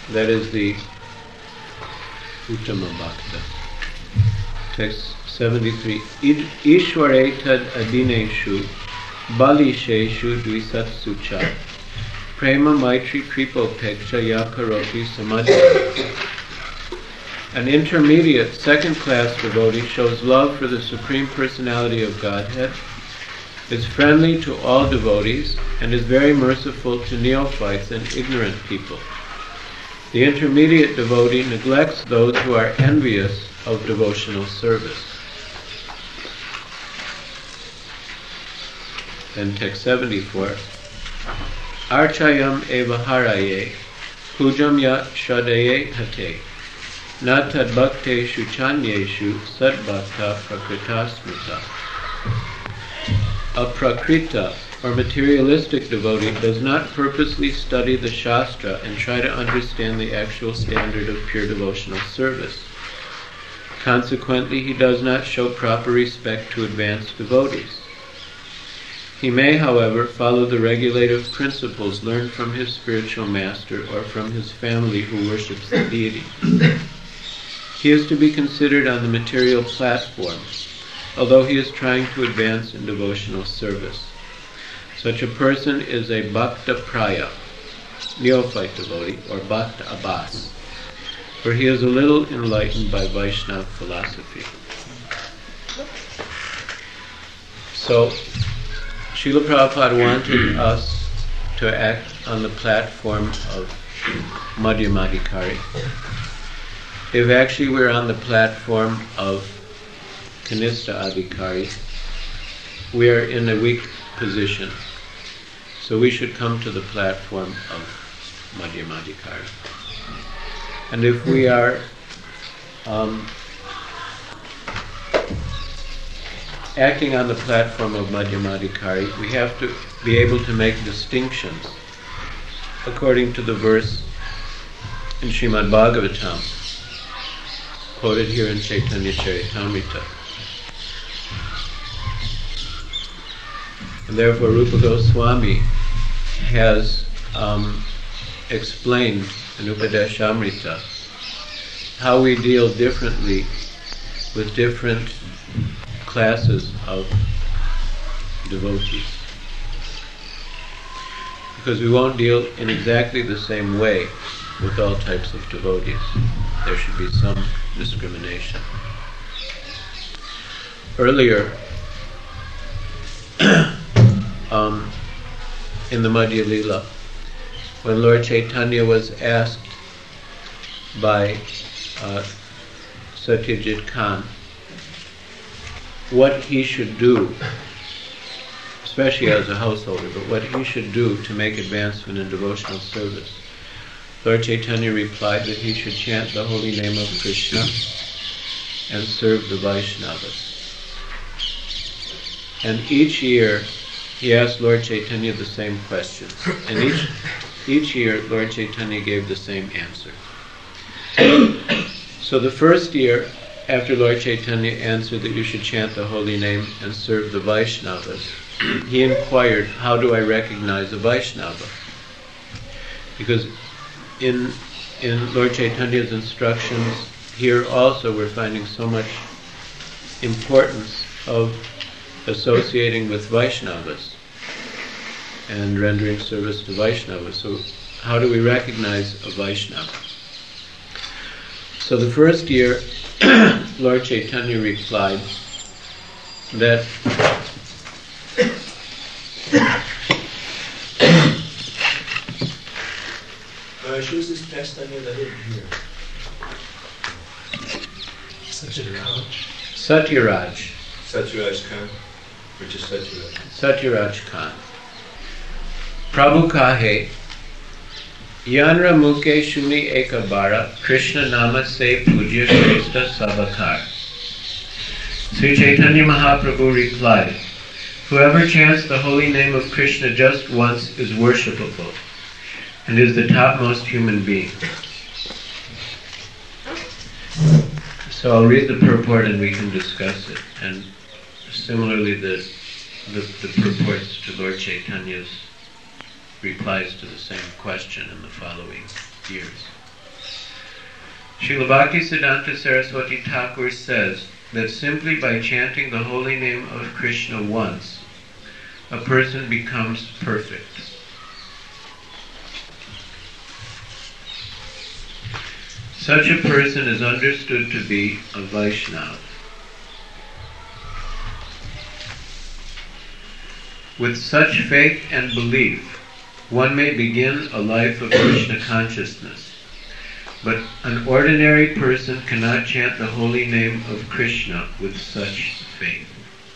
That is the Uttama Bhakta. Text 73. Ishware tad adineshu balisheshu dvisatsu cha prema maitri kripopeksha yakaroti samadhi. An intermediate, second-class devotee shows love for the Supreme Personality of Godhead, is friendly to all devotees, and is very merciful to neophytes and ignorant people. The intermediate devotee neglects those who are envious of devotional service. Then text 74. Archayam eva haraye pujam yat shadaye hate na tad bhakteshu chanyeshu sadbhakta prakritasmrita. A prakrita, or materialistic devotee, does not purposely study the Shastra and try to understand the actual standard of pure devotional service. Consequently, he does not show proper respect to advanced devotees. He may, however, follow the regulative principles learned from his spiritual master or from his family who worships the deity. He is to be considered on the material platform, although he is trying to advance in devotional service. Such a person is a Bhakta Praya, neophyte devotee, or Bhakta Abbas, for he is a little enlightened by Vaishnava philosophy. So, Srila Prabhupada wanted us to act on the platform of Madhyamadikari. If actually we're on the platform of Kanistha Adhikari, we are in a weak position. So we should come to the platform of Madhyamadikari. And if we are acting on the platform of Madhyamadikari, we have to be able to make distinctions according to the verse in Srimad Bhagavatam, quoted here in Chaitanya Charitamrita. And therefore Rupa Goswami has explained in Upadeshamrita how we deal differently with different classes of devotees. Because we won't deal in exactly the same way with all types of devotees. There should be some discrimination. Earlier, in the Madhya Lila, when Lord Chaitanya was asked by Satyajit Khan what he should do, especially as a householder, but what he should do to make advancement in devotional service, Lord Chaitanya replied that he should chant the holy name of Krishna and serve the Vaishnavas. And each year he asked Lord Chaitanya the same questions. And each year Lord Chaitanya gave the same answer. So the first year, after Lord Chaitanya answered that you should chant the holy name and serve the Vaishnavas, he inquired, how do I recognize a Vaishnava? Because in Lord Chaitanya's instructions, here also we're finding so much importance of associating with Vaishnavas and rendering service to Vaishnavas. So how do we recognize a Vaishnava? So the first year, Lord Chaitanya replied that shows this text on your letter here. Satyaraj. Satyaraj Khan. Which is Satyaraj? Satyaraj Khan. Prabhu kahe, Yanra muke shuni ekabara, Krishna nama se puja shrestha sabakar. Sri Chaitanya Mahaprabhu replied, whoever chants the holy name of Krishna just once is worshipable and is the topmost human being. So I'll read the purport and we can discuss it. And similarly the purports to Lord Chaitanya's replies to the same question in the following years. Srila Bhaktisiddhanta Saraswati Thakur says that simply by chanting the holy name of Krishna once, a person becomes perfect. Such a person is understood to be a Vaishnava. With such faith and belief, one may begin a life of Krishna consciousness. But an ordinary person cannot chant the holy name of Krishna with such faith.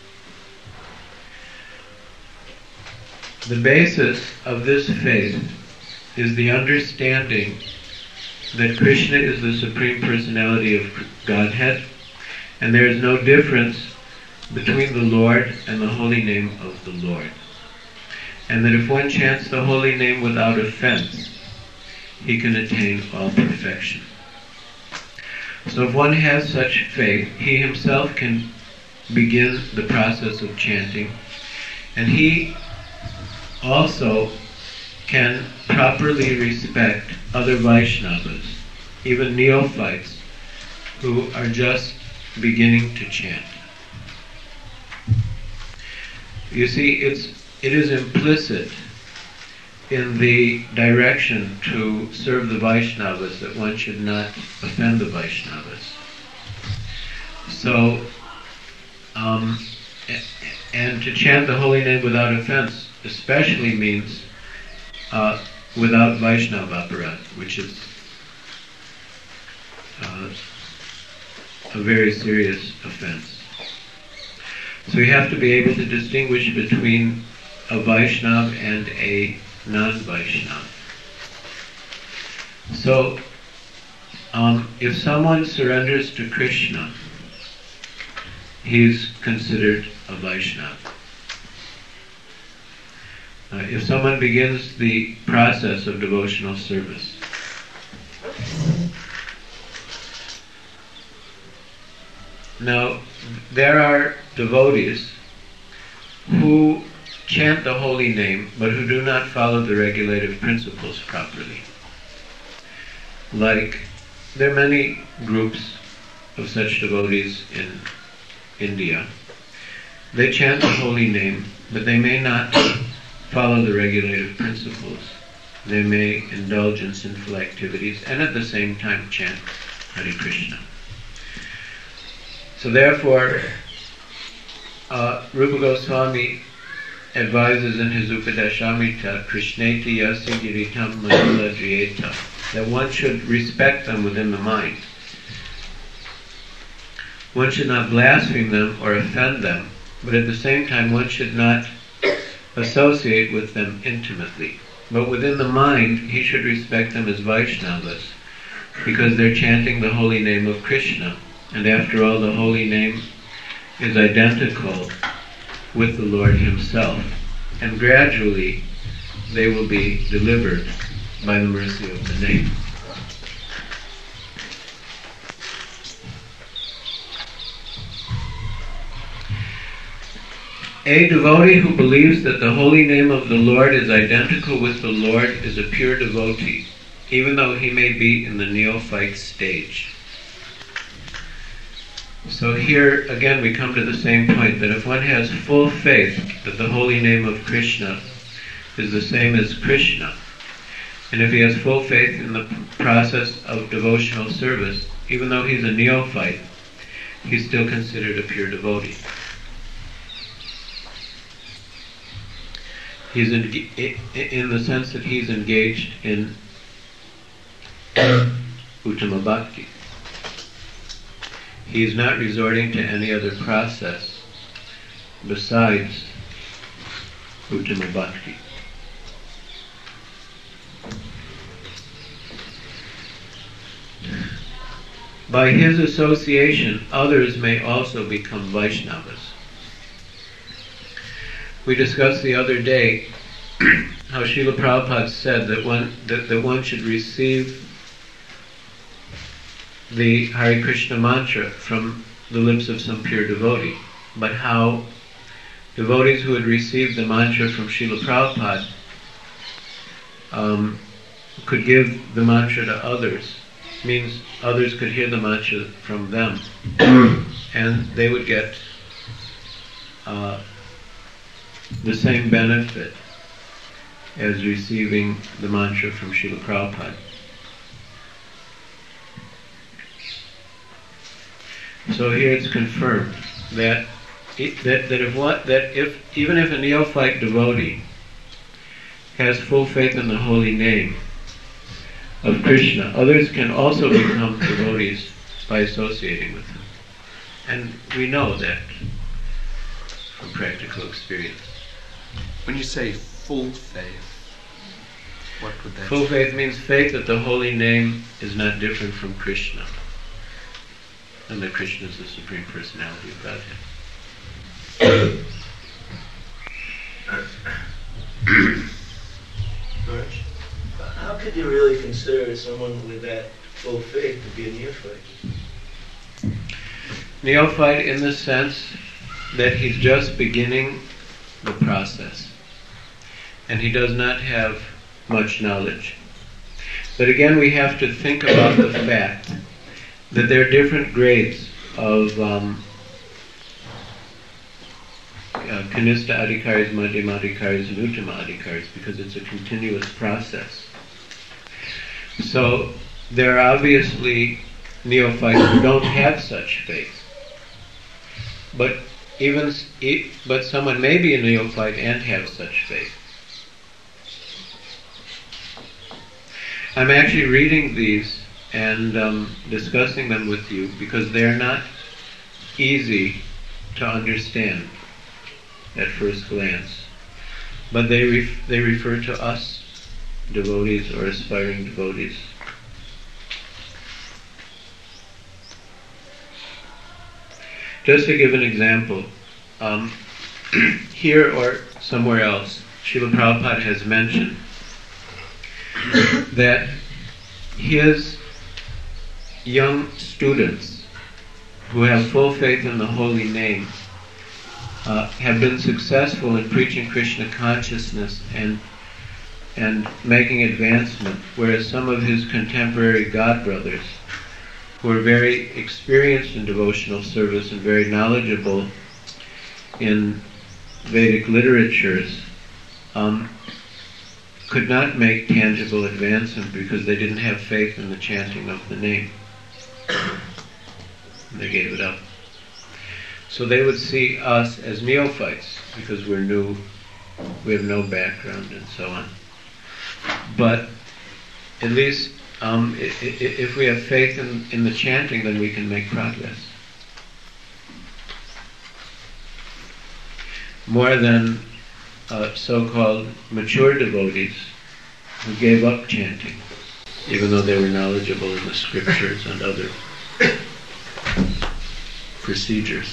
The basis of this faith is the understanding that Krishna is the Supreme Personality of Godhead, and there is no difference between the Lord and the holy name of the Lord. And that if one chants the holy name without offense, he can attain all perfection. So if one has such faith, he himself can begin the process of chanting, and he also can properly respect other Vaishnavas, even neophytes, who are just beginning to chant. You see, it is implicit in the direction to serve the Vaishnavas that one should not offend the Vaishnavas. So, and to chant the holy name without offense especially means without Vaishnava aparat, which is a very serious offense. So you have to be able to distinguish between a Vaishnava and a non-Vaishnava. So, if someone surrenders to Krishna, he's considered a Vaishnava. If someone begins the process of devotional service, now there are devotees who chant the holy name but who do not follow the regulative principles properly. Like, there are many groups of such devotees in India. They chant the holy name, but they may not follow the regulative principles. They may indulge in sinful activities and at the same time chant Hare Krishna. So therefore, Rupa Goswami advises in his Upadeshamrita, Krishneti yasi giritam manula driyeta, that one should respect them within the mind. One should not blaspheme them or offend them, but at the same time one should not associate with them intimately. But within the mind, he should respect them as Vaishnavas, because they're chanting the holy name of Krishna. And after all, the holy name is identical with the Lord himself. And gradually, they will be delivered by the mercy of the name. A devotee who believes that the holy name of the Lord is identical with the Lord is a pure devotee, even though he may be in the neophyte stage. So here, again, we come to the same point, that if one has full faith that the holy name of Krishna is the same as Krishna, and if he has full faith in the process of devotional service, even though he's a neophyte, he's still considered a pure devotee. He's in the sense that he's engaged in Uttama Bhakti. He is not resorting to any other process besides Uttama Bhakti. By his association, others may also become Vaishnavas. We discussed the other day how Srila Prabhupada said that one should receive the Hare Krishna mantra from the lips of some pure devotee, but how devotees who had received the mantra from Srila Prabhupada could give the mantra to others means others could hear the mantra from them, and they would get the same benefit as receiving the mantra from Srila Prabhupada. So here it's confirmed that even if a neophyte devotee has full faith in the holy name of Krishna, others can also become devotees by associating with him. And we know that from practical experience. When you say full faith, what would that Full mean? faith means faith that the holy name is not different from Krishna, and that Krishna is the Supreme Personality of Godhead. How could you really consider someone with that full faith to be a neophyte? Neophyte in the sense that he's just beginning the process, and he does not have much knowledge. But again, we have to think about the fact that there are different grades of Kanistha Adhikaris, Madhyama Adhikaris, and Uttama Adhikaris, because it's a continuous process. So there are obviously neophytes who don't have such faith. But someone may be a neophyte and have such faith. I'm actually reading these and discussing them with you because they're not easy to understand at first glance. But they refer to us, devotees or aspiring devotees. Just to give an example, here or somewhere else, Srila Prabhupada has mentioned that his young students who have full faith in the holy name have been successful in preaching Krishna consciousness and making advancement, whereas some of his contemporary godbrothers, who are very experienced in devotional service and very knowledgeable in Vedic literatures, could not make tangible advancement because they didn't have faith in the chanting of the name. They gave it up. So they would see us as neophytes because we're new, we have no background and so on. But at least if we have faith in the chanting, then we can make progress. More than so-called mature devotees who gave up chanting, even though they were knowledgeable in the scriptures and other procedures.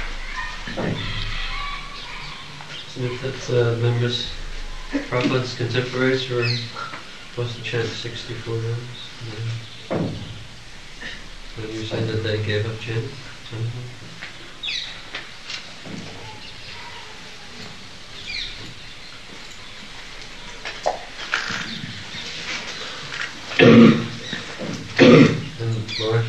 Isn't it that members, Prabhupada's contemporaries were supposed to chant 64 hymns? And you said that they gave up chanting? And Lord,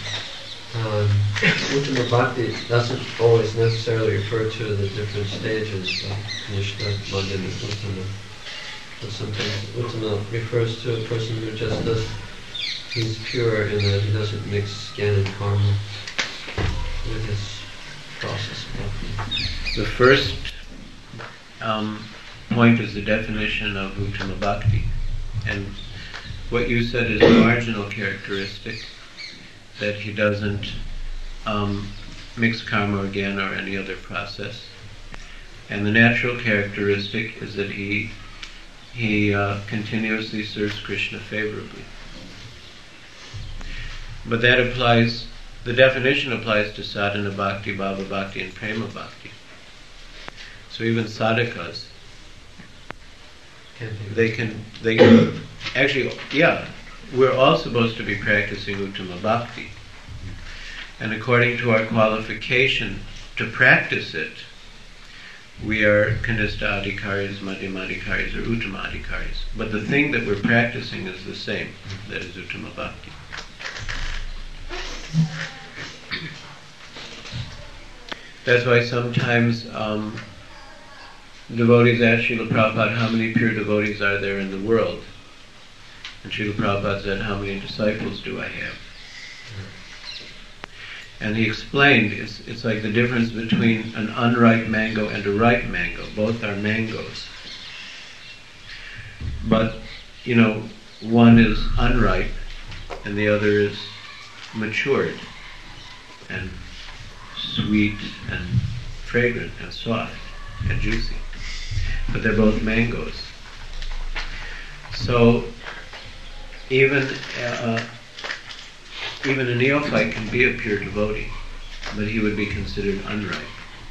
Uttama Bhakti doesn't always necessarily refer to the different stages of Kanishta, Madhyama, and Uttama. But sometimes Uttama refers to a person who just does, he's pure in that he doesn't mix jnana and karma with his process of bhakti. The first point is the definition of Uttama Bhakti. And what you said is a marginal characteristic, that he doesn't mix karma or jnana or any other process. And the natural characteristic is that he continuously serves Krishna favorably. But that applies, the definition applies to sadhana bhakti, bhava bhakti, and prema bhakti. So even sadhakas, they can actually, yeah, we're all supposed to be practicing Uttama Bhakti. And according to our qualification to practice it, we are Kanistha Adhikaris, Madhyama Adhikaris, or Uttama Adhikaris. But the thing that we're practicing is the same, that is Uttama Bhakti. That's why sometimes devotees ask Srila Prabhupada, how many pure devotees are there in the world? And Srila Prabhupada said, how many disciples do I have? And he explained, it's like the difference between an unripe mango and a ripe mango. Both are mangoes. But, one is unripe and the other is matured and sweet and fragrant and soft and juicy. But they're both mangoes. So even a neophyte can be a pure devotee, but he would be considered unripe.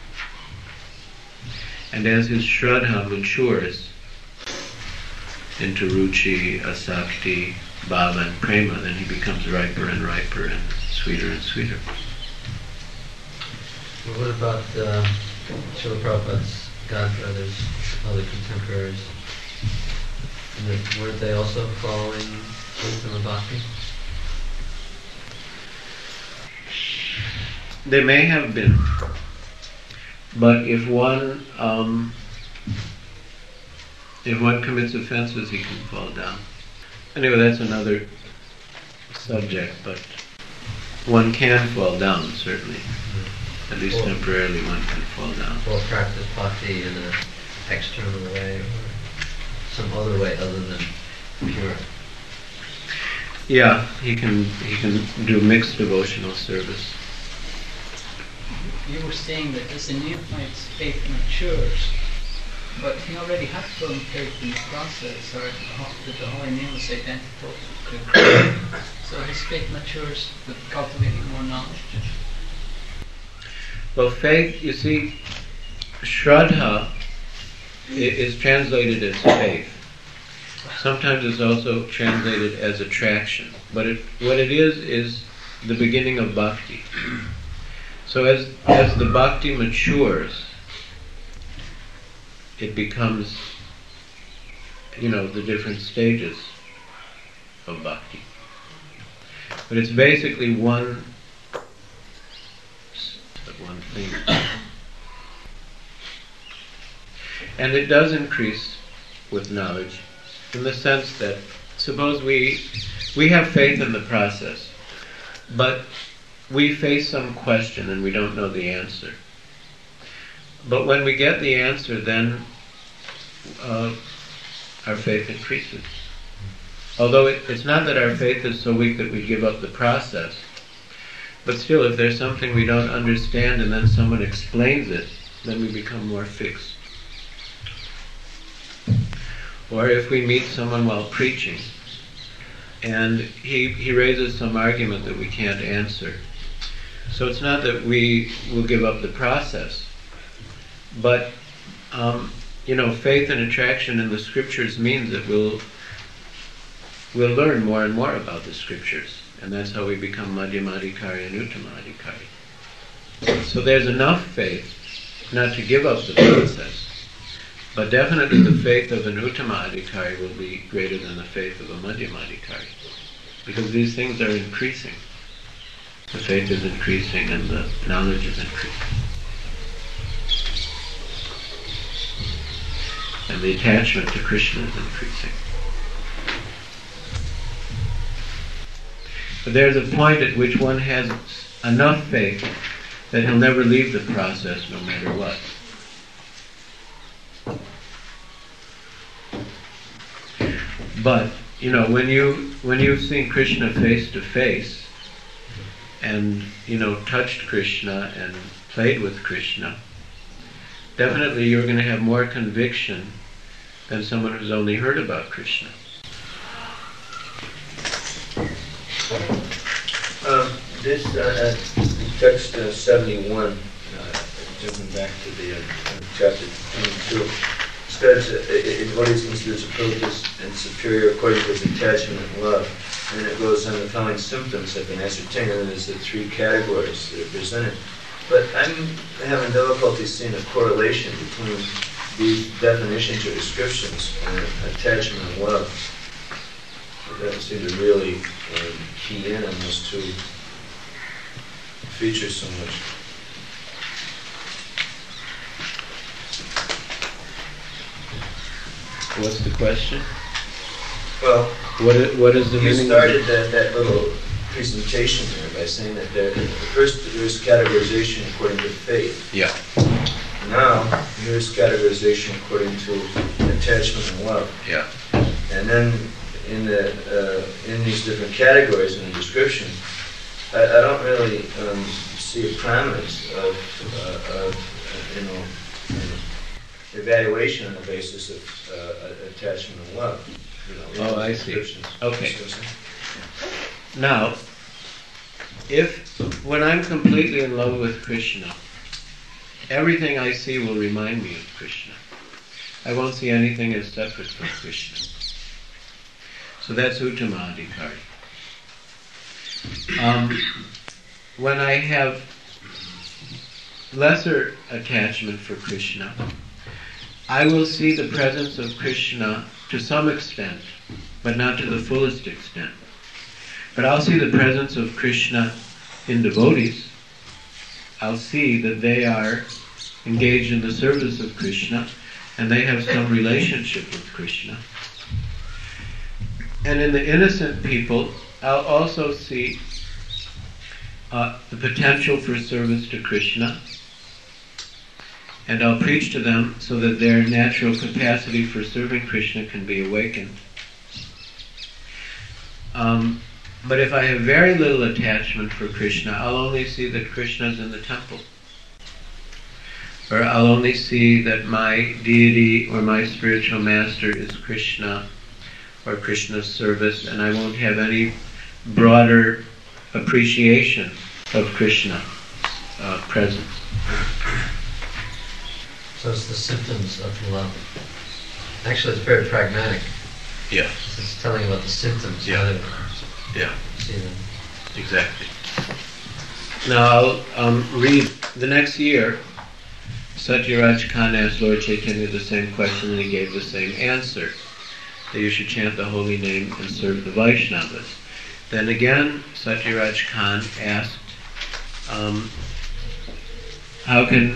And as his Shraddha matures into Ruchi, Asakti, Bhava and Prema, then he becomes riper and riper and sweeter and sweeter. Well, what about Srila Prabhupada's godbrothers, other contemporaries? Weren't they also following Uttama Bhakti? They may have been, but if one commits offenses, he can fall down. Anyway, that's another subject, but one can fall down, certainly. At least temporarily one can fall down. Or practice bhakti in an external way, or some other way other than pure. Yeah, he can do mixed devotional service. You were saying that as a neophyte's faith matures, but he already had firm faith in the process, or that the holy name was identical to Krishna. So his faith matures with cultivating more knowledge. Well, faith, you see, Shraddha is translated as faith. Sometimes it's also translated as attraction. But what it is the beginning of bhakti. So as the bhakti matures, it becomes, the different stages of bhakti. But it's basically one thing. And it does increase with knowledge, in the sense that, suppose we have faith in the process, but we face some question and we don't know the answer. But when we get the answer, then our faith increases. Although it's not that our faith is so weak that we give up the process, but still, if there's something we don't understand and then someone explains it, then we become more fixed. Or if we meet someone while preaching, and he raises some argument that we can't answer. So it's not that we will give up the process, but faith and attraction in the scriptures means that we'll learn more and more about the scriptures, and that's how we become Madhyamadikari and Uttamadikari. So there's enough faith not to give up the process, but definitely the faith of an Uttamadikari will be greater than the faith of a Madhyamadikari, because these things are increasing. The faith is increasing and the knowledge is increasing. And the attachment to Krishna is increasing. But there's a point at which one has enough faith that he'll never leave the process no matter what. But, when you've seen Krishna face to face, and touched Krishna and played with Krishna, definitely you're going to have more conviction than someone who's only heard about Krishna. This text 71, jumping back to the chapter 22, says what is considered superfluous and superior according to his attachment and love. And then it goes on the following symptoms have been ascertained, and there's the three categories that are presented. But I'm having difficulty seeing a correlation between these definitions or descriptions and attachment and love. It doesn't seem to really key in on those two features so much. What's the question? Well, What is the you meaning? started that little presentation there by saying that first there's categorization according to faith. Yeah. Now here's categorization according to attachment and love. Yeah. And then in these different categories in the description, I don't really see a promise of evaluation on the basis of attachment and love. In Oh, these I see. descriptions. Okay. See what I'm saying? Now, when I'm completely in love with Krishna, everything I see will remind me of Krishna. I won't see anything as separate from Krishna. So that's Uttama Adhikari. When I have lesser attachment for Krishna, I will see the presence of Krishna to some extent, but not to the fullest extent. But I'll see the presence of Krishna in devotees. I'll see that they are engaged in the service of Krishna, and they have some relationship with Krishna. And in the innocent people, I'll also see the potential for service to Krishna, and I'll preach to them so that their natural capacity for serving Krishna can be awakened. But if I have very little attachment for Krishna, I'll only see that Krishna is in the temple. Or I'll only see that my deity or my spiritual master is Krishna or Krishna's service, and I won't have any broader appreciation of Krishna presence. So it's the symptoms of love. Actually, it's very pragmatic. Yeah. It's telling about the symptoms. Yeah. Yeah. See them. Exactly. Now I'll read the next year. Satyaraj Khan asked Lord Chaitanya the same question, and he gave the same answer, that you should chant the holy name and serve the Vaishnavas. Then again, Satyaraj Khan asked, how can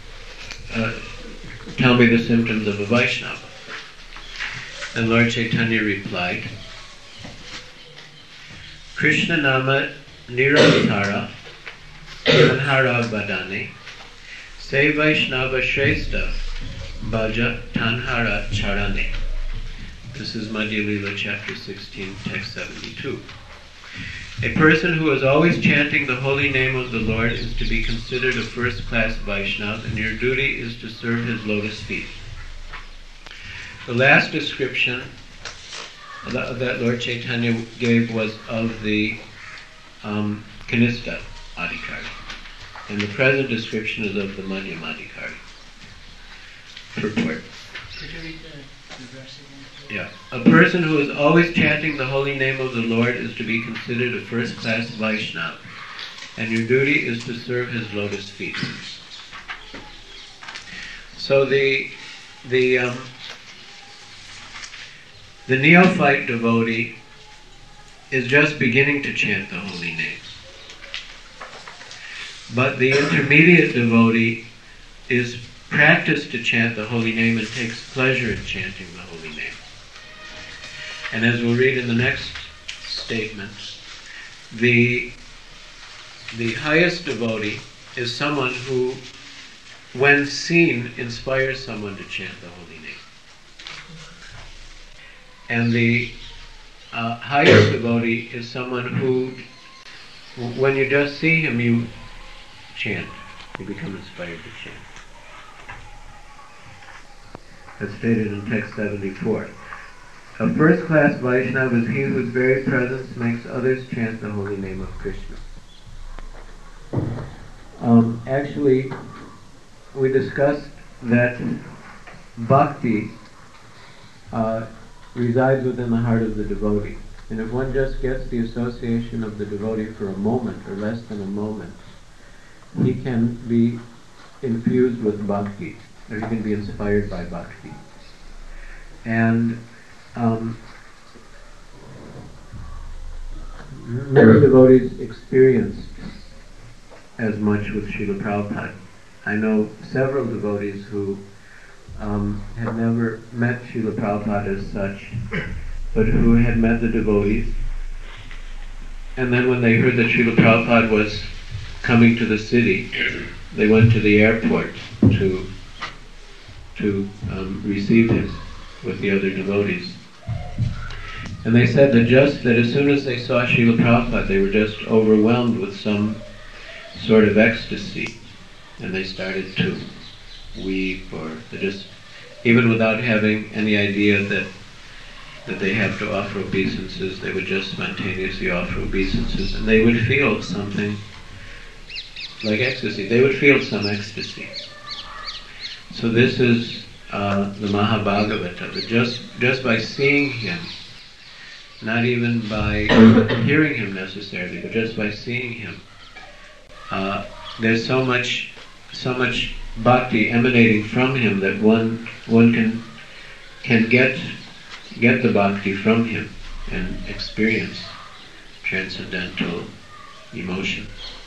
tell me the symptoms of a Vaishnava? And Lord Chaitanya replied, Krishna nama nirantara tanhara vadane se Vaishnava shrestha bhaja tanhara charane. This is Madhya Lila chapter 16, text 72. A person who is always chanting the holy name of the Lord is to be considered a first-class Vaishnava, and your duty is to serve his lotus feet. The last description that Lord Chaitanya gave was of the Kanista Adhikari, and the present description is of the Madhyam Adhikari. Purport. Could you read the verse again? Yeah. A person who is always chanting the holy name of the Lord is to beတဲ့ a first-class Vaishnava, and your duty is to serve his lotus feet. So the neophyte devotee is just beginning to chant the holy name. But the intermediate devotee is practiced to chant the holy name and takes pleasure in chanting the holy name. And as we'll read in the next statement, the highest devotee is someone who, when seen, inspires someone to chant the holy name. And the highest devotee is someone who, when you just see him, you chant. You become inspired to chant. That's stated in text 74. A first-class Vaishnava is he whose very presence makes others chant the holy name of Krishna. Actually, we discussed that bhakti resides within the heart of the devotee. And if one just gets the association of the devotee for a moment, or less than a moment, he can be infused with bhakti, or he can be inspired by bhakti. And many devotees experienced as much with Srila Prabhupada. I know several devotees who had never met Srila Prabhupada as such, but who had met the devotees. And then when they heard that Srila Prabhupada was coming to the city, they went to the airport to receive him with the other devotees. And they said that as soon as they saw Srila Prabhupada, they were just overwhelmed with some sort of ecstasy, and they started to weep, or they just, even without having any idea that they have to offer obeisances, they would just spontaneously offer obeisances, and they would feel something like ecstasy. They would feel some ecstasy. So this is the Mahabhagavata, but just by seeing him, not even by hearing him necessarily, but just by seeing him, there's so much bhakti emanating from him that one can get the bhakti from him and experience transcendental emotion.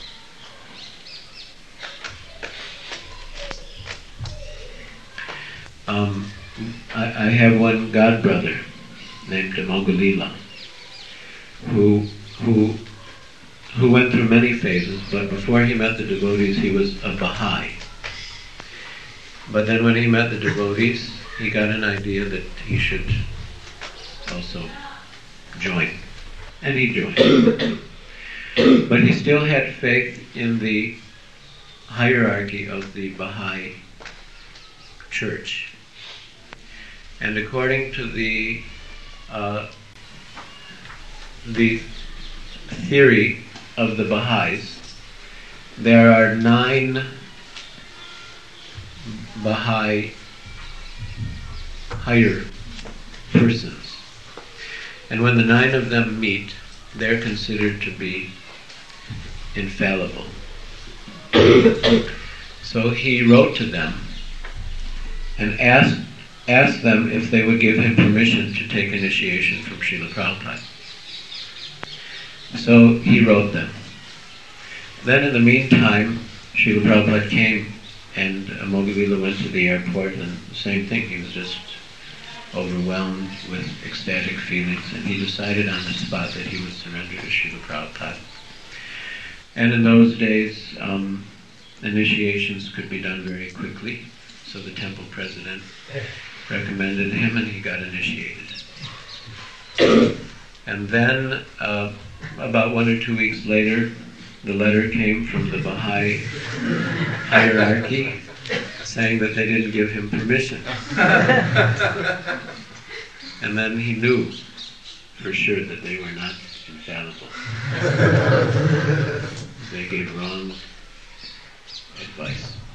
I have one godbrother named Amogalila who went through many phases, but before he met the devotees he was a Baha'i. But then when he met the devotees, he got an idea that he should also join. And he joined. But he still had faith in the hierarchy of the Baha'i church. And according to the theory of the Baha'is, there are 9 Baha'i higher persons. And when the 9 of them meet, they're considered to be infallible. So he wrote to them and asked them if they would give him permission to take initiation from Srila Prabhupada. So he wrote them. Then in the meantime, Srila Prabhupada came, and Amogalila went to the airport, and the same thing, he was just overwhelmed with ecstatic feelings, and he decided on the spot that he would surrender to Srila Prabhupada. And in those days, initiations could be done very quickly, so the temple president recommended him, and he got initiated. And then, about 1 or 2 weeks later, the letter came from the Baha'i hierarchy saying that they didn't give him permission. And then he knew for sure that they were not infallible. They gave wrong advice.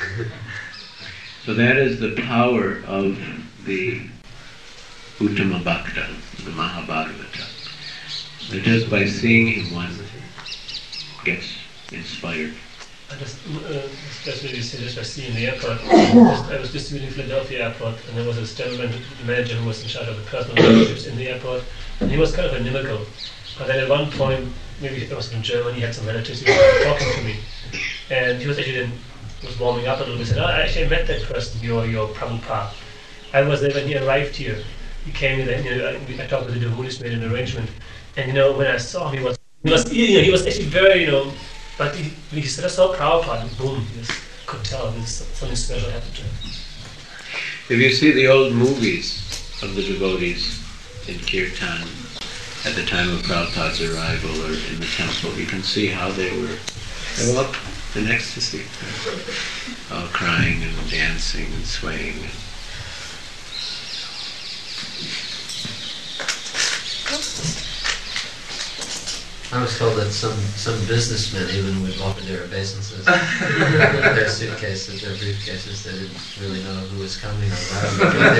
So that is the power of the Uttama Bhakta, the Mahabhagavata. That just by seeing him one gets inspired. I just really just by seeing the airport. I was just visiting Philadelphia airport, and there was a gentleman, the manager who was in charge of the personal relationships in the airport, and he was kind of inimical. But then at one point, maybe it was in Germany, he had some relatives, he was talking to me, and he was actually was warming up a little bit. He said, I actually met that person, your Prabhupada. I was there when he arrived here. He came in, and I talked with the devotees, made an arrangement. And when I saw him, he was actually very, but he said, I saw Prabhupada, and boom, he just could tell there's something special happened to him. If you see the old movies of the devotees in Kirtan at the time of Prabhupada's arrival or in the temple, you can see how they were up in ecstasy, all crying and dancing and swaying. I was told that some businessmen even would offer their obeisances, their suitcases, their briefcases. They didn't really know who was coming or why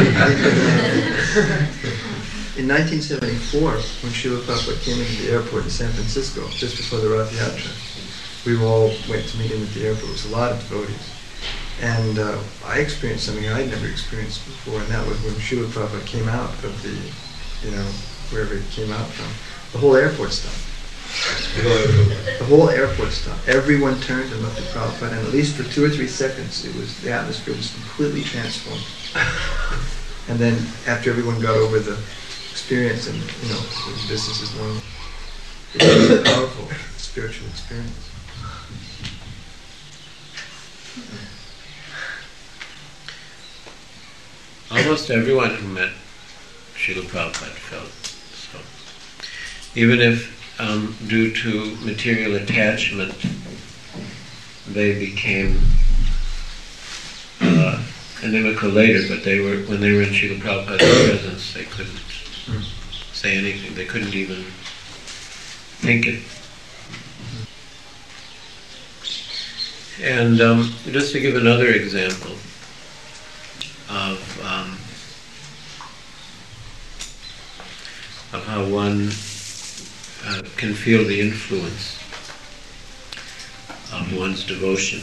In 1974, when Srila Prabhupada came into the airport in San Francisco, just before the Rath Yatra, we all went to meet him at the airport. It was a lot of devotees. And I experienced something I'd never experienced before, and that was when Srila Prabhupada came out of the, wherever he came out from. The whole airport stopped. The whole airport stopped. Everyone turned and looked at Prabhupada, and at least for 2 or 3 seconds, the atmosphere was completely transformed. And then after everyone got over the experience and, the business is normal, it was a powerful spiritual experience. Almost everyone who met Srila Prabhupada felt so. Even if due to material attachment they became animical later, but when they were in Srila Prabhupada's presence, they couldn't say anything. They couldn't even think it. And just to give another example of how one can feel the influence of one's devotion.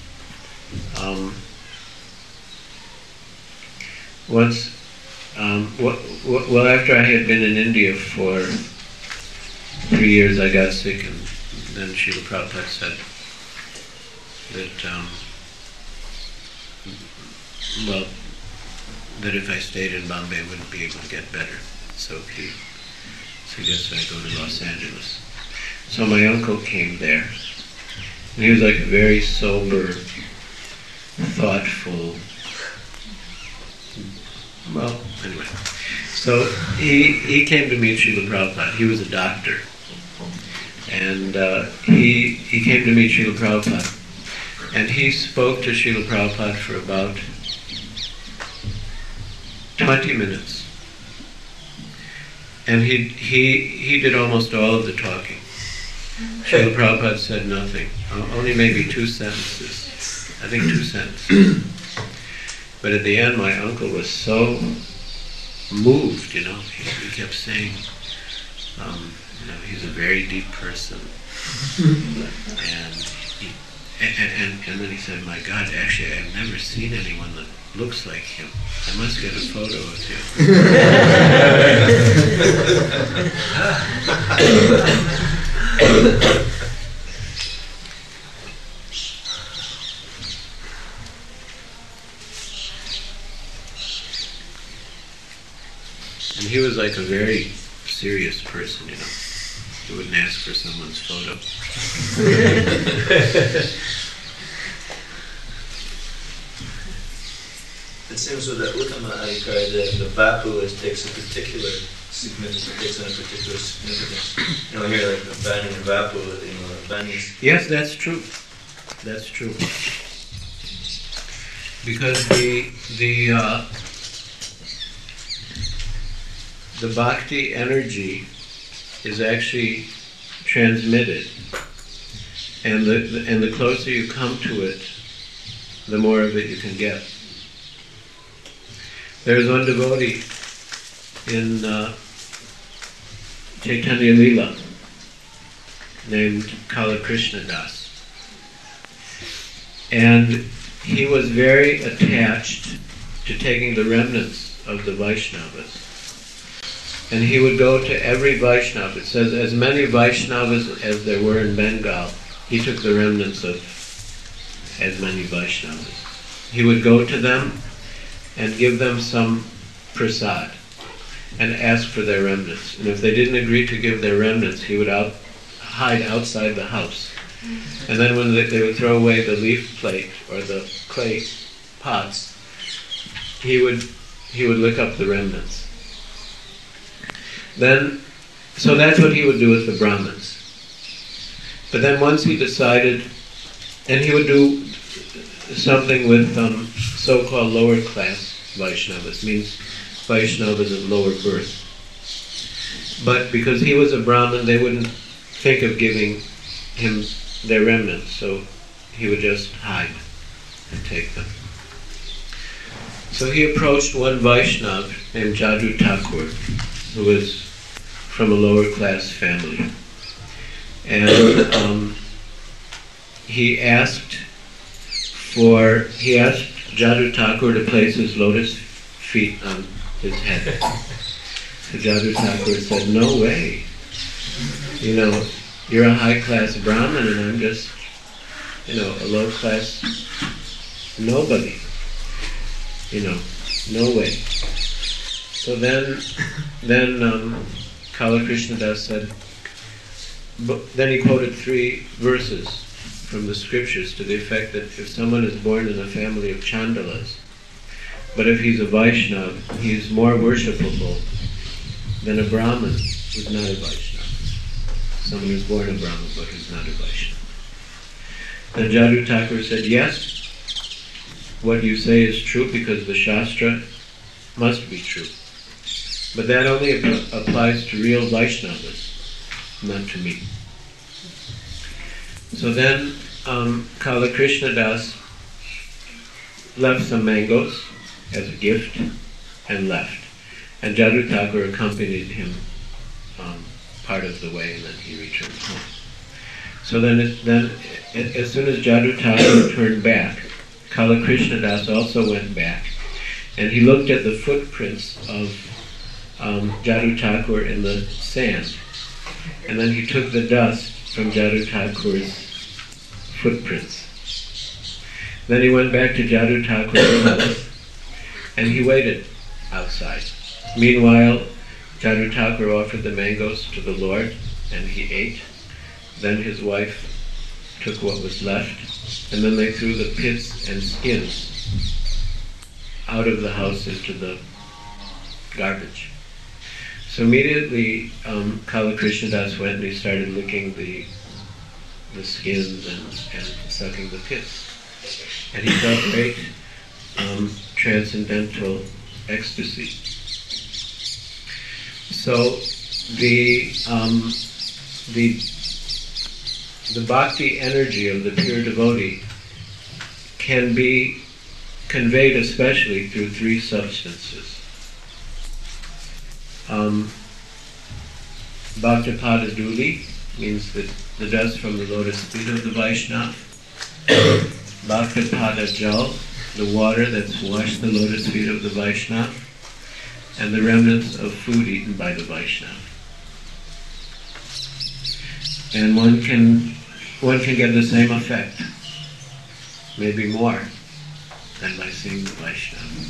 Once, after I had been in India for 3 years, I got sick, and then Srila Prabhupada said that if I stayed in Bombay, I wouldn't be able to get better. So he suggested I go to Los Angeles. So my uncle came there, and he was like a very sober, thoughtful. Well, anyway. So he came to meet Srila Prabhupada. He was a doctor. And he came to meet Srila Prabhupada. And he spoke to Srila Prabhupada for about 20 minutes. And he did almost all of the talking. Srila Prabhupada said nothing. Only maybe 2 sentences. I think 2 sentences. But at the end, my uncle was so moved, he kept saying, he's a very deep person. And then he said, my God, actually, I've never seen anyone that looks like him. I must get a photo of him. And he was like a very serious person, He wouldn't ask for someone's photo. It seems with the Uttama Adhikari, the Vapu takes on a particular significance. Here like the Vani and Vapu, Vani's. Yes, that's true. That's true. Because the bhakti energy is actually transmitted, and the closer you come to it, the more of it you can get. There's one devotee in Chaitanya Lila named Kala Krishna Das, and he was very attached to taking the remnants of the Vaishnavas. And he would go to every Vaishnava. It says, as many Vaishnavas as there were in Bengal, he took the remnants of as many Vaishnavas. He would go to them and give them some prasad and ask for their remnants. And if they didn't agree to give their remnants, he would hide outside the house. And then when they would throw away the leaf plate or the clay pots, he would lick up the remnants. So that's what he would do with the Brahmins. But then once he decided, and he would do something with so-called lower class Vaishnavas, means Vaishnavas of lower birth. But because he was a Brahmin, they wouldn't think of giving him their remnants, so he would just hide and take them. So he approached one Vaishnava named Jadu Thakur, who was from a lower class family. And he asked Jadu Thakur to place his lotus feet on his head. So Jadu Thakur said, no way. you're a high-class Brahmin and I'm just, a low-class nobody. No way. So then Kala Krishna Das said, then he quoted 3 verses from the scriptures to the effect that if someone is born in a family of Chandalas, but if he's a Vaishnava, he's more worshipable than a Brahmin who's not a Vaishnava. Someone who's born a Brahmin but who's not a Vaishnava. Then Jadu Thakur said, yes, what you say is true because the Shastra must be true. But that only applies to real Vaishnavas, not to me. So then Kala Krishna Das left some mangoes as a gift and left. And Jadu Thakur accompanied him part of the way and then he returned home. So then as soon as Jadu Thakur turned back, Kala Krishna Das also went back and he looked at the footprints of Jadu Thakur in the sand. And then he took the dust from Jadu Thakur's footprints. Then he went back to Jadu Thakur's house and he waited outside. Meanwhile, Jadu Thakur offered the mangoes to the Lord and he ate. Then his wife took what was left and then they threw the pits and skins out of the house into the garbage. So immediately Kala Krishna Das went and he started licking the skins and sucking the pits. And he felt great transcendental ecstasy. So the bhakti energy of the pure devotee can be conveyed especially through 3 substances. Bhaktapada Duli means that the dust from the lotus feet of the Vaishnava. Bhaktapada Jal, the water that's washed the lotus feet of the Vaishnava. And the remnants of food eaten by the Vaishnava. And one can get the same effect, maybe more, than by seeing the Vaishnava.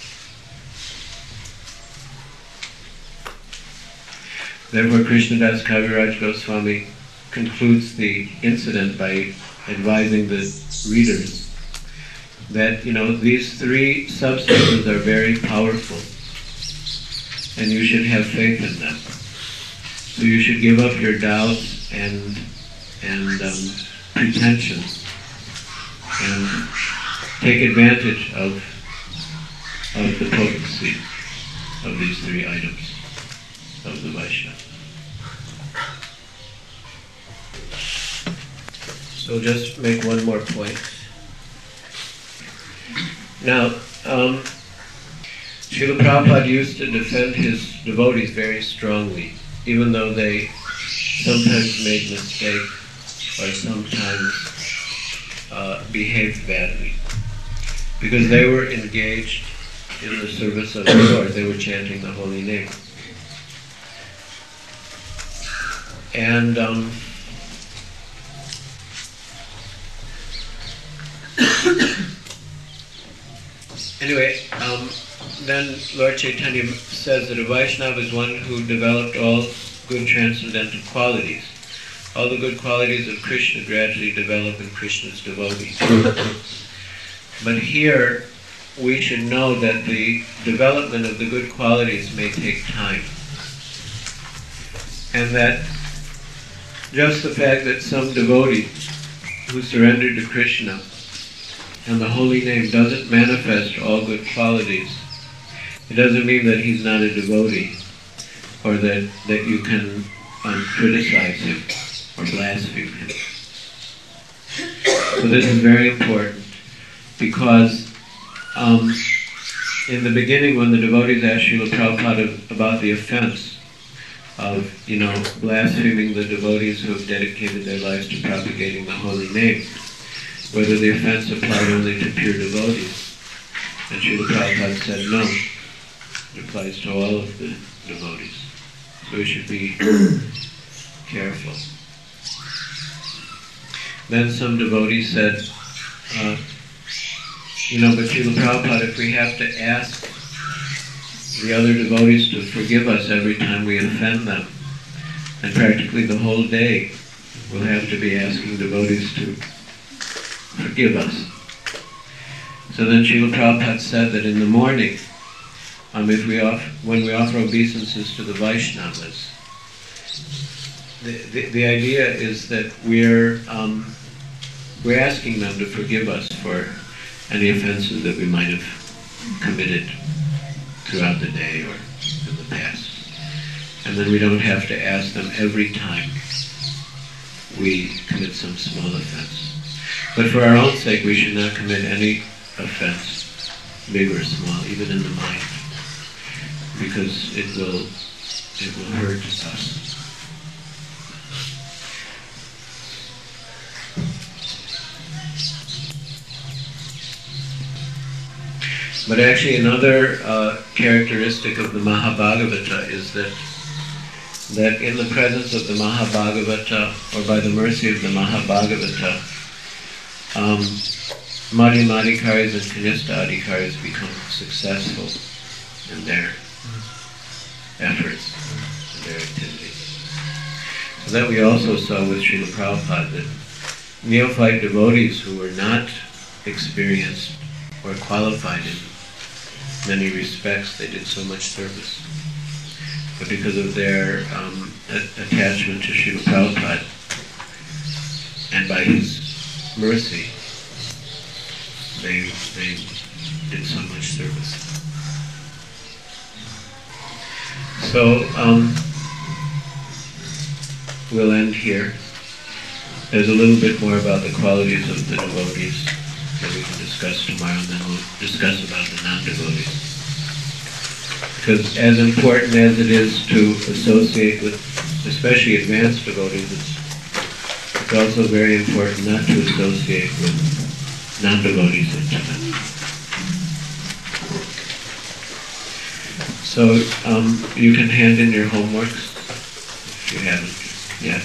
Therefore, Krishnadas Kaviraj Goswami concludes the incident by advising the readers that, these 3 substances are very powerful and you should have faith in them. So you should give up your doubts and pretensions and take advantage of the potency of these 3 items of the Vaishnava. So just make one more point. Now, Srila Prabhupada used to defend his devotees very strongly, even though they sometimes made mistakes or sometimes behaved badly, because they were engaged in the service of the Lord. They were chanting the holy name. And anyway, then Lord Chaitanya says that a Vaishnava is one who developed all good transcendental qualities. All the good qualities of Krishna gradually develop in Krishna's devotees. But here, we should know that the development of the good qualities may take time. And that just the fact that some devotee who surrendered to Krishna and the holy name doesn't manifest all good qualities, it doesn't mean that he's not a devotee, or that you can criticize him or blaspheme him. So this is very important, because in the beginning, when the devotees asked Srila Prabhupada about the offense of, blaspheming the devotees who have dedicated their lives to propagating the holy name, whether the offense applied only to pure devotees, and Srila Prabhupada said no, it applies to all of the devotees. So we should be careful. then some devotee said, but Srila Prabhupada, if we have to ask the other devotees to forgive us every time we offend them, and practically the whole day we'll have to be asking devotees to forgive us. So then Srila Prabhupada said that in the morning, when we offer obeisances to the Vaishnavas, the idea is that we're asking them to forgive us for any offenses that we might have committed throughout the day or in the past. And then we don't have to ask them every time we commit some small offense. But for our own sake, we should not commit any offense, big or small, even in the mind, because it will hurt us. But actually another characteristic of the Mahabhagavata is that in the presence of the Mahabhagavata, or by the mercy of the Mahabhagavata, Madhyamadhikaris and Kanistha-adhikaris become successful in their efforts, in their activities. So that we also saw with Srila Prabhupada, that neophyte devotees who were not experienced or qualified in many respects, they did so much service. But because of their attachment to Srila Prabhupada, and by his mercy, they did so much service. So we'll end here. There's a little bit more about the qualities of the devotees that we can discuss tomorrow, and then we'll discuss about the non-devotees. Because as important as it is to associate with, especially advanced devotees, it's also very important not to associate with non-devotees intimately. So you can hand in your homeworks if you haven't yet.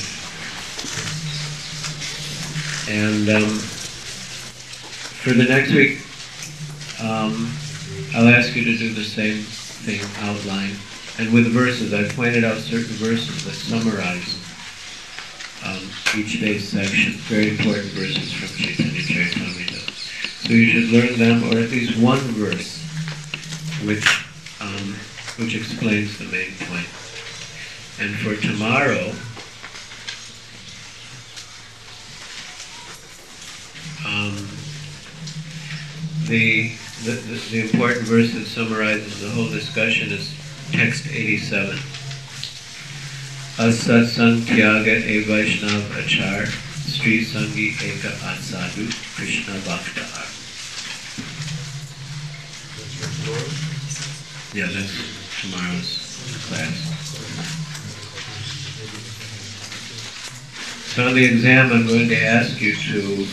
And for the next week, I'll ask you to do the same thing, outline. And with verses, I've pointed out certain verses that summarize each day's section, very important verses from Chaitanya Charitamrita. So you should learn them, or at least one verse, which explains the main point. And for tomorrow, the important verse that summarizes the whole discussion is text 87. Asatsang tyaga e Vaishnav achar, Sri Sangi eka asadu, Krishna bhaktar. Yeah, that's tomorrow's class. So on the exam, I'm going to ask you to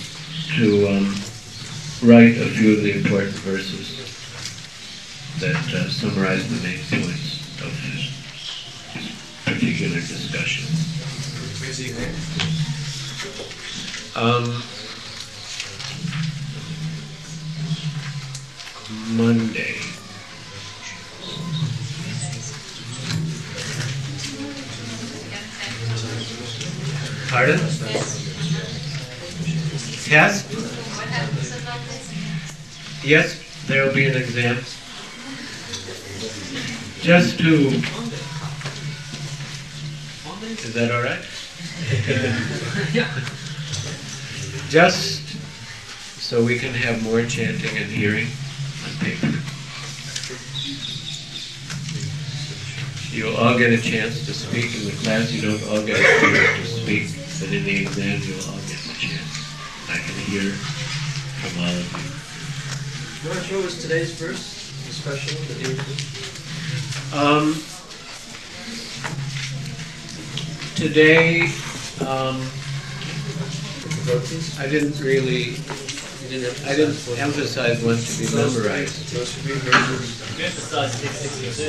write a few of the important verses that summarize the main points of this particular discussion. Monday. Pardon? Test? Yes, there will be an exam. Just to... Is that all right? Just so we can have more chanting and hearing on paper. You'll all get a chance to speak in the class. You don't all get a chance to speak, but in the exam you'll all get a chance. I can hear from all of you. You want to show us today's verse, the special that you Today, I didn't emphasize one to be memorized.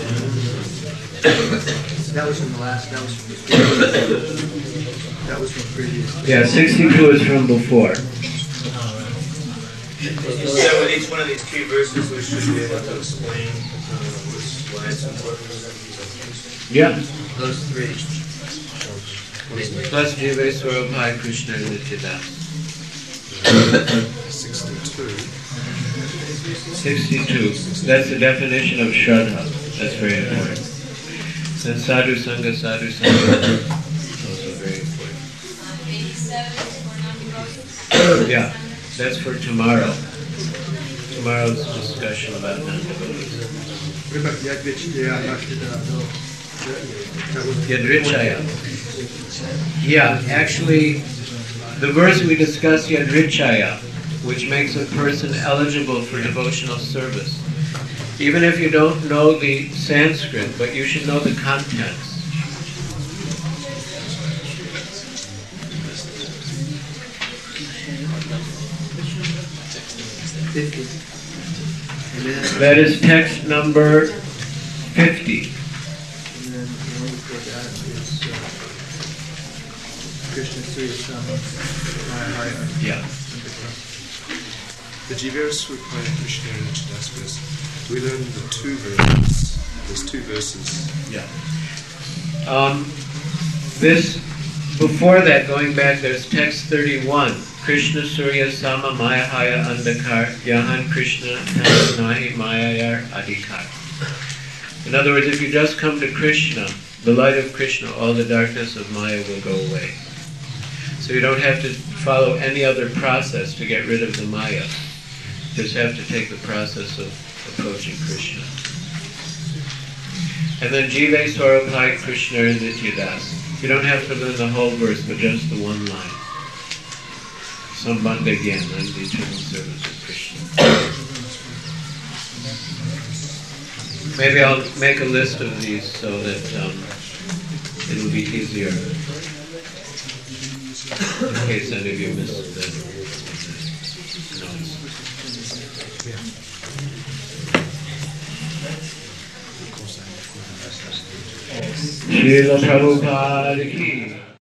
That was from the last, that was from previous. Yeah, 62 is from before. Yeah, with each one of these key verses, we should be able to explain why it's important. Yeah. Those three. Plus Jiva Swarupai Krishna Nityadas. 62. That's the definition of Shraddha. That's very important. Then Sadhu Sangha, Sadhu Sangha. Also very important. 87 for non-devotees. Yeah, that's for tomorrow. Tomorrow's discussion about non-devotees. What about Yadvichya Yadrichaya. Yeah, actually, the verse we discussed, Yadrichaya, which makes a person eligible for devotional service. Even if you don't know the Sanskrit, but you should know the contents. That is text number 50. And then the one before that is Krishna Surya Sama Mahaya. Yeah. The Jiva-Swarupai Krishna Nityadas verse, we learn the two verses. There's two verses. Yeah. This, before that, going back, there's text 31. Krishna Surya Sama Mayahaya Andakar Yahan Krishna Nahi Mayayar Adhikar. In other words, if you just come to Krishna, the light of Krishna, all the darkness of Maya will go away. So you don't have to follow any other process to get rid of the Maya. You just have to take the process of approaching Krishna. And then Jiva Swarupai Krishna Nityadas. You don't have to learn the whole verse, but just the one line. Sambandha Gyan, and the eternal service of Krishna. Maybe I'll make a list of these so that it'll be easier in case any of you missed the notes. Srila Prabhupada ki